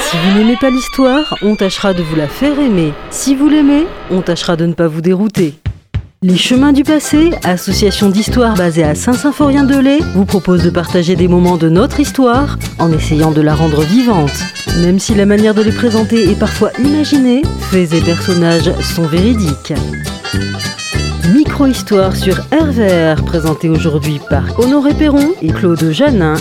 Si vous n'aimez pas l'histoire, on tâchera de vous la faire aimer. Si vous l'aimez, on tâchera de ne pas vous dérouter. Les Chemins du Passé, association d'histoire basée à Saint-Symphorien-de-Lez, vous propose de partager des moments de notre histoire en essayant de la rendre vivante. Même si la manière de les présenter est parfois imaginée, faits et personnages sont véridiques. Micro-histoire sur RVR, présentée aujourd'hui par Honoré Perron et Claude Janin.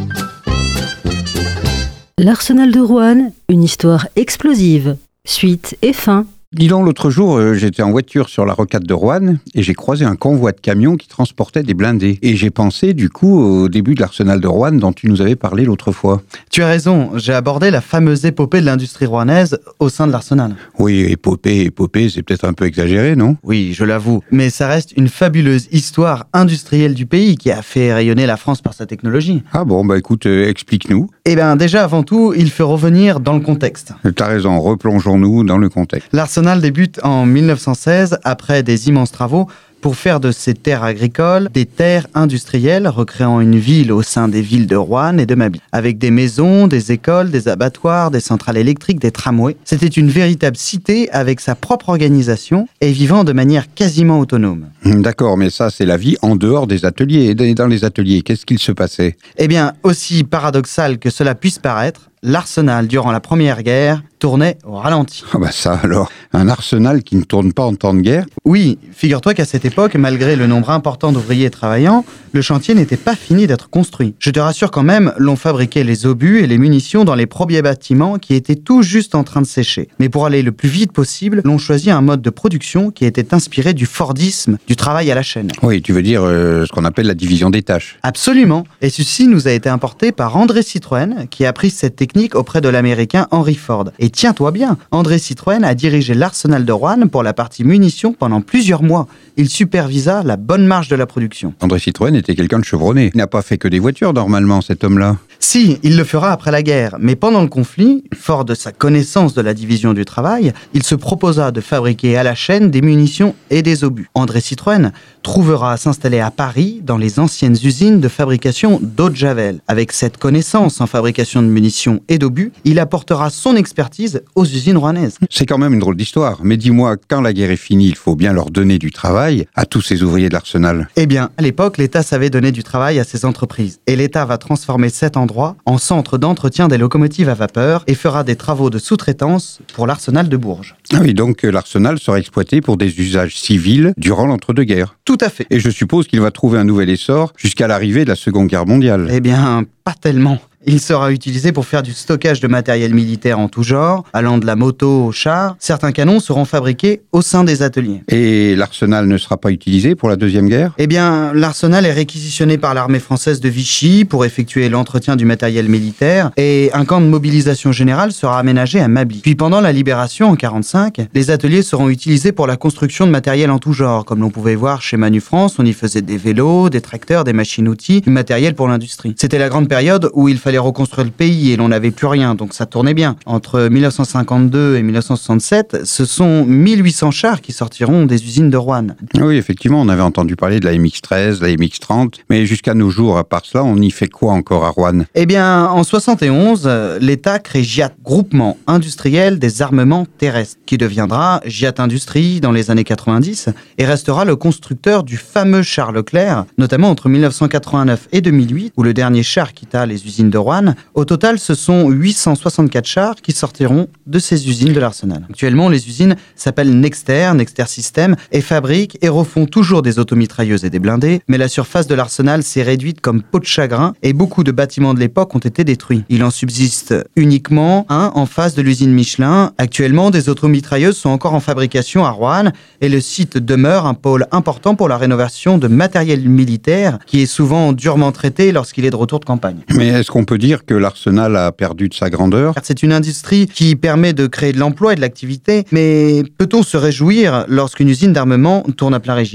L'Arsenal de Roanne, une histoire explosive. Suite et fin. Dis donc, l'autre jour, j'étais en voiture sur la rocade de Roanne et j'ai croisé un convoi de camions qui transportait des blindés. Et j'ai pensé, du coup, au début de l'Arsenal de Roanne dont tu nous avais parlé l'autre fois. Tu as raison, j'ai abordé la fameuse épopée de l'industrie rouennaise au sein de l'Arsenal. Oui, épopée, c'est peut-être un peu exagéré, non ? Oui, je l'avoue, mais ça reste une fabuleuse histoire industrielle du pays qui a fait rayonner la France par sa technologie. Ah bon, écoute, explique-nous. Eh bien, déjà, avant tout, il faut revenir dans le contexte. T'as raison, replongeons-nous dans le contexte. L'Arsenal débute en 1916 après des immenses travaux pour faire de ces terres agricoles des terres industrielles, recréant une ville au sein des villes de Roanne et de Mably. Avec des maisons, des écoles, des abattoirs, des centrales électriques, des tramways. C'était une véritable cité avec sa propre organisation et vivant de manière quasiment autonome. D'accord, mais ça, c'est la vie en dehors des ateliers. Et dans les ateliers, qu'est-ce qu'il se passait ? Eh bien, aussi paradoxal que cela puisse paraître, l'Arsenal, durant la Première Guerre, tournait au ralenti. Ah ça alors, un arsenal qui ne tourne pas en temps de guerre ? Oui, figure-toi qu'à cette époque, malgré le nombre important d'ouvriers travaillant, le chantier n'était pas fini d'être construit. Je te rassure quand même, l'on fabriquait les obus et les munitions dans les premiers bâtiments qui étaient tout juste en train de sécher. Mais pour aller le plus vite possible, l'on choisit un mode de production qui était inspiré du Fordisme, du travail à la chaîne. Oui, tu veux dire ce qu'on appelle la division des tâches. Absolument. Et ceci nous a été importé par André Citroën, qui a pris cette technique auprès de l'américain Henry Ford. Et tiens-toi bien, André Citroën a dirigé l'Arsenal de Roanne pour la partie munitions pendant plusieurs mois. Il supervisa la bonne marche de la production. André Citroën était quelqu'un de chevronné. Il n'a pas fait que des voitures, normalement, cet homme-là. Si, il le fera après la guerre. Mais pendant le conflit, fort de sa connaissance de la division du travail, il se proposa de fabriquer à la chaîne des munitions et des obus. André Citroën trouvera à s'installer à Paris, dans les anciennes usines de fabrication d'eau de Javel. Avec cette connaissance en fabrication de munitions et d'obus, il apportera son expertise aux usines rouennaises. C'est quand même une drôle d'histoire. Mais dis-moi, quand la guerre est finie, il faut bien leur donner du travail à tous ces ouvriers de l'Arsenal. Eh bien, à l'époque, l'État savait donner du travail à ses entreprises. Et l'État va transformer cet endroit en centre d'entretien des locomotives à vapeur et fera des travaux de sous-traitance pour l'Arsenal de Bourges. Ah oui, donc l'Arsenal sera exploité pour des usages civils durant l'entre-deux-guerres. Tout à fait. Et je suppose qu'il va trouver un nouvel essor jusqu'à l'arrivée de la Seconde Guerre mondiale. Eh bien, pas tellement. Il sera utilisé pour faire du stockage de matériel militaire en tout genre, allant de la moto au char. Certains canons seront fabriqués au sein des ateliers. Et l'Arsenal ne sera pas utilisé pour la Deuxième Guerre ? Eh bien, l'Arsenal est réquisitionné par l'armée française de Vichy pour effectuer l'entretien du matériel militaire et un camp de mobilisation générale sera aménagé à Mably. Puis pendant la libération en 1945, les ateliers seront utilisés pour la construction de matériel en tout genre. Comme l'on pouvait voir chez Manu France, on y faisait des vélos, des tracteurs, des machines-outils, du matériel pour l'industrie. C'était la grande période où il fallait reconstruire le pays et l'on n'avait plus rien, donc ça tournait bien. Entre 1952 et 1967, ce sont 1800 chars qui sortiront des usines de Roanne. Oui, effectivement, on avait entendu parler de la MX-13, la MX-30, mais jusqu'à nos jours, à part cela, on y fait quoi encore à Roanne ? Eh bien, en 71, l'État crée GIAT, Groupement Industriel des Armements Terrestres, qui deviendra GIAT Industrie dans les années 90 et restera le constructeur du fameux char Leclerc, notamment entre 1989 et 2008, où le dernier char quitta les usines de Roanne. Au total, ce sont 864 chars qui sortiront de ces usines de l'Arsenal. Actuellement, les usines s'appellent Nexter System, et fabriquent et refont toujours des automitrailleuses et des blindés, mais la surface de l'Arsenal s'est réduite comme peau de chagrin et beaucoup de bâtiments de l'époque ont été détruits. Il en subsiste uniquement un en face de l'usine Michelin. Actuellement, des automitrailleuses sont encore en fabrication à Roanne et le site demeure un pôle important pour la rénovation de matériel militaire qui est souvent durement traité lorsqu'il est de retour de campagne. Mais est-ce qu'on peut dire que l'Arsenal a perdu de sa grandeur ? C'est une industrie qui permet de créer de l'emploi et de l'activité, mais peut-on se réjouir lorsqu'une usine d'armement tourne à plein régime ?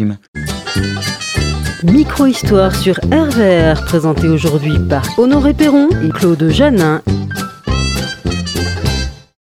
Micro-histoire sur RVR, présentée aujourd'hui par Honoré Perron et Claude Janin.